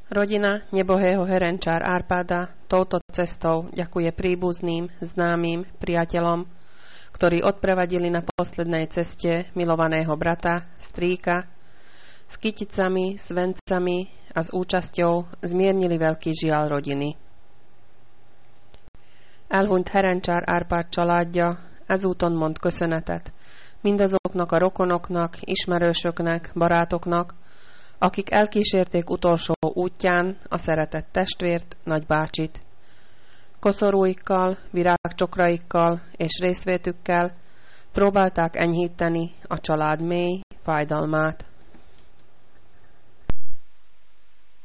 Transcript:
Rodina nebohého Herenčár Árpáda touto cestou ďakuje príbuzným, známym, priateľom, ktorí odprevadili na poslednej ceste milovaného brata, strýka, s kyticami, s vencami a s účasťou zmiernili veľký žiaľ rodiny. Elhunyt Herencsár Árpád családja ezúton mond köszönetet mindazoknak a rokonoknak, ismerősöknek, barátoknak, akik elkísérték utolsó útján a szeretett testvért, nagybácsit. Koszorúikkal, virágcsokraikkal és részvétükkel próbálták enyhíteni a család mély fájdalmát.